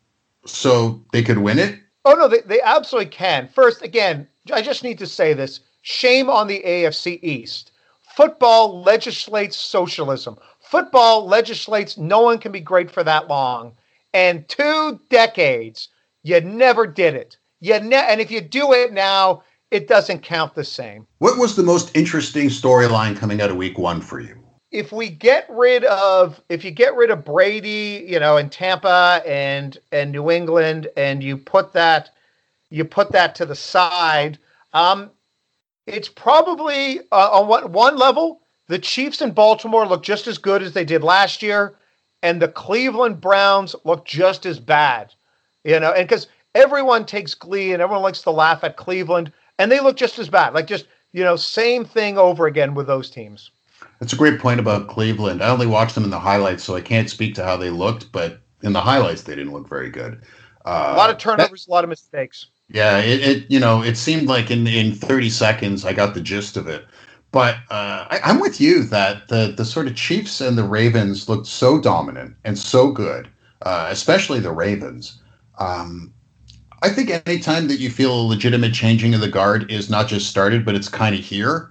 Speaker 3: so they could win it.
Speaker 2: Oh no, they they absolutely can. First, again, I just need to say this. Shame on the A F C East. Football legislates socialism. Football legislates no one can be great for that long. And two decades, you never did it. You ne- and if you do it now, it doesn't count the same.
Speaker 3: What was the most interesting storyline coming out of week one for you?
Speaker 2: If we get rid of, if you get rid of Brady, you know, in Tampa and and New England, and you put that, you put that to the side, um, it's probably uh, on what one level, the Chiefs in Baltimore look just as good as they did last year, and the Cleveland Browns look just as bad, you know, and because everyone takes glee and everyone likes to laugh at Cleveland, and they look just as bad, like just you know, same thing over again with those teams.
Speaker 3: That's a great point about Cleveland. I only watched them in the highlights, so I can't speak to how they looked, but in the highlights, they didn't look very good. Uh,
Speaker 2: a lot of turnovers, that, a lot of mistakes.
Speaker 3: Yeah, it, it you know, it seemed like in, in thirty seconds, I got the gist of it. But uh, I, I'm with you that the, the sort of Chiefs and the Ravens looked so dominant and so good, uh, especially the Ravens. Um, I think anytime that you feel a legitimate changing of the guard is not just started, but it's kind of here.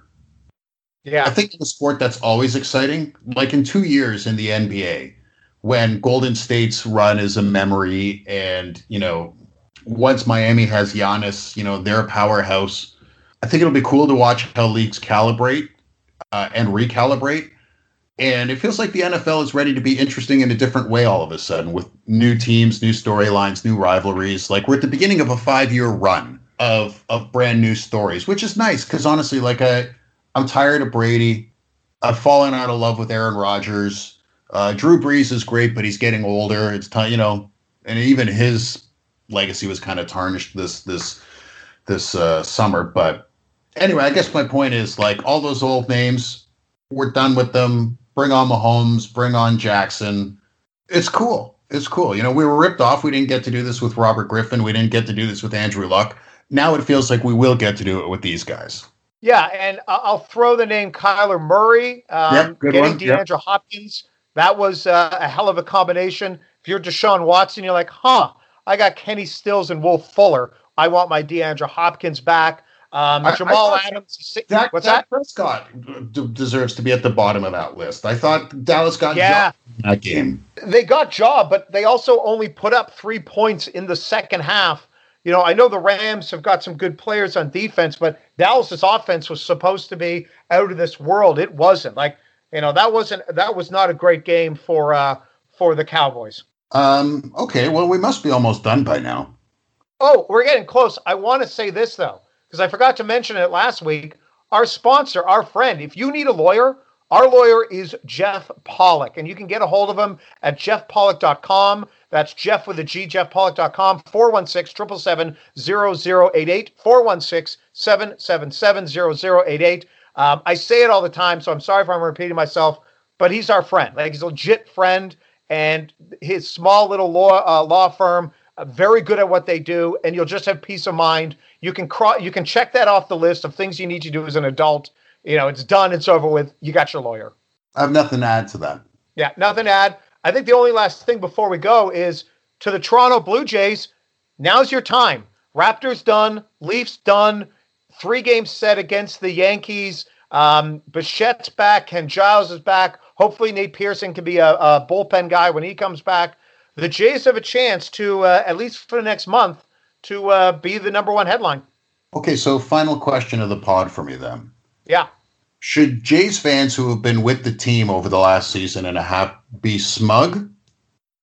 Speaker 2: Yeah,
Speaker 3: I think in the sport that's always exciting. Like in two years in the N B A, when Golden State's run is a memory, and you know, once Miami has Giannis, you know, they're a powerhouse. I think it'll be cool to watch how leagues calibrate uh, and recalibrate. And it feels like the N F L is ready to be interesting in a different way all of a sudden, with new teams, new storylines, new rivalries. Like we're at the beginning of a five-year run of of brand new stories, which is nice because honestly, like I. I'm tired of Brady. I've fallen out of love with Aaron Rodgers. Uh, Drew Brees is great, but he's getting older. It's time, you know, and even his legacy was kind of tarnished this this this uh, summer. But anyway, I guess my point is like all those old names, we're done with them. Bring on Mahomes. Bring on Jackson. It's cool. It's cool. You know, we were ripped off. We didn't get to do this with Robert Griffin. We didn't get to do this with Andrew Luck. Now it feels like we will get to do it with these guys.
Speaker 2: Yeah, and I'll throw the name Kyler Murray, um,
Speaker 3: yep,
Speaker 2: getting
Speaker 3: one.
Speaker 2: DeAndre yep. Hopkins. That was uh, a hell of a combination. If you're Deshaun Watson, you're like, huh, I got Kenny Stills and Will Fuller. I want my DeAndre Hopkins back. Um, I, Jamal I Adams.
Speaker 3: Dak,
Speaker 2: what's
Speaker 3: Dak
Speaker 2: that?
Speaker 3: Prescott d- deserves to be at the bottom of that list. I thought Dallas got
Speaker 2: yeah.
Speaker 3: job in that game.
Speaker 2: They got job, but they also only put up three points in the second half. You know, I know the Rams have got some good players on defense, but Dallas's offense was supposed to be out of this world. It wasn't. Like, you know, that wasn't that was not a great game for uh, for the Cowboys.
Speaker 3: Um, okay, well, we must be almost done by now.
Speaker 2: Oh, we're getting close. I want to say this though, because I forgot to mention it last week. Our sponsor, our friend, if you need a lawyer, our lawyer is Jeff Pollock, and you can get a hold of him at jeff pollock dot com. That's Jeff with a G, jeff pollock dot com, four one six, seven seven seven, zero zero eight eight, four one six, seven seven seven, zero zero eight eight. Um, I say it all the time, so I'm sorry if I'm repeating myself, but he's our friend. Like, he's a legit friend, and his small little law uh, law firm, uh, very good at what they do, and you'll just have peace of mind. You can cro- you can check that off the list of things you need to do as an adult. You know, it's done, it's over with. You got your lawyer.
Speaker 3: I have nothing to add to that.
Speaker 2: Yeah, nothing to add. I think the only last thing before we go is to the Toronto Blue Jays. Now's your time. Raptors done. Leafs done. Three games set against the Yankees. Um, Bichette's back. Ken Giles is back. Hopefully Nate Pearson can be a, a bullpen guy when he comes back. The Jays have a chance to, uh, at least for the next month, to uh, be the number one headline.
Speaker 3: Okay, so final question of the pod for me then.
Speaker 2: Yeah.
Speaker 3: Should Jays fans who have been with the team over the last season and a half be smug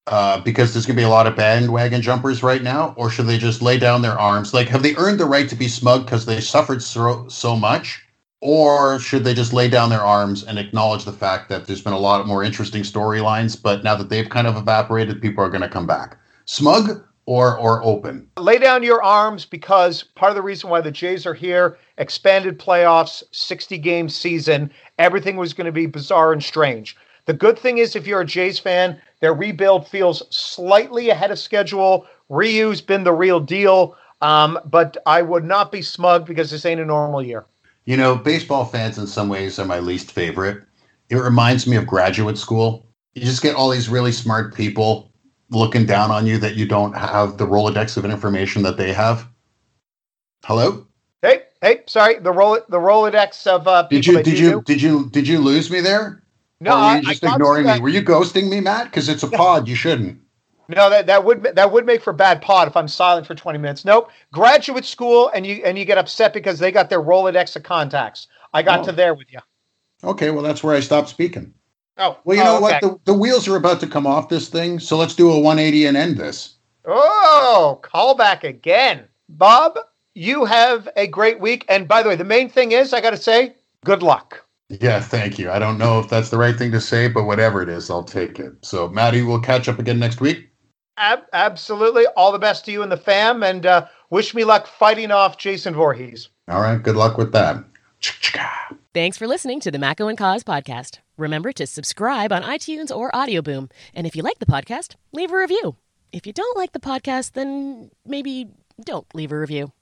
Speaker 3: uh, because there's going to be a lot of bandwagon jumpers right now? Or should they just lay down their arms? Like, have they earned the right to be smug because they suffered so, so much? Or should they just lay down their arms and acknowledge the fact that there's been a lot more interesting storylines, but now that they've kind of evaporated, people are going to come back? Smug or or open?
Speaker 2: Lay down your arms, because part of the reason why the Jays are here, expanded playoffs, sixty-game season, everything was going to be bizarre and strange. The good thing is, if you're a Jays fan, their rebuild feels slightly ahead of schedule. Ryu's been the real deal, um, but I would not be smug because this ain't a normal year.
Speaker 3: You know, baseball fans in some ways are my least favorite. It reminds me of graduate school. You just get all these really smart people looking down on you that you don't have the Rolodex of information that they have. Hello?
Speaker 2: Hey, hey, sorry, the Rol the Rolodex of uh, people
Speaker 3: did you
Speaker 2: that
Speaker 3: did
Speaker 2: you
Speaker 3: you
Speaker 2: knew?
Speaker 3: did you did you lose me there?
Speaker 2: No,
Speaker 3: or were
Speaker 2: I,
Speaker 3: you just
Speaker 2: I
Speaker 3: ignoring
Speaker 2: that.
Speaker 3: me? Were you ghosting me, Matt? Because it's a pod. You shouldn't.
Speaker 2: No, that, that would that would make for bad pod if I'm silent for twenty minutes. Nope. Graduate school, and you and you get upset because they got their Rolodex of contacts. I got
Speaker 3: Oh.
Speaker 2: to there with you.
Speaker 3: Okay, well, that's where I stopped speaking.
Speaker 2: Oh,
Speaker 3: Well, you
Speaker 2: oh,
Speaker 3: know
Speaker 2: okay.
Speaker 3: what? The, the wheels are about to come off this thing, so let's do a one eighty and end this.
Speaker 2: Oh, call back again. Bob, you have a great week. And by the way, the main thing is, I got to say, good luck.
Speaker 3: Yeah, thank you. I don't know if that's the right thing to say, but whatever it is, I'll take it. So, Maddie, we'll catch up again next week.
Speaker 2: Ab- absolutely. All the best to you and the fam. And uh, wish me luck fighting off Jason Voorhees.
Speaker 3: All right, good luck with that.
Speaker 1: Thanks for listening to the Mako and Cause podcast. Remember to subscribe on iTunes or Audio Boom. And if you like the podcast, leave a review. If you don't like the podcast, then maybe don't leave a review.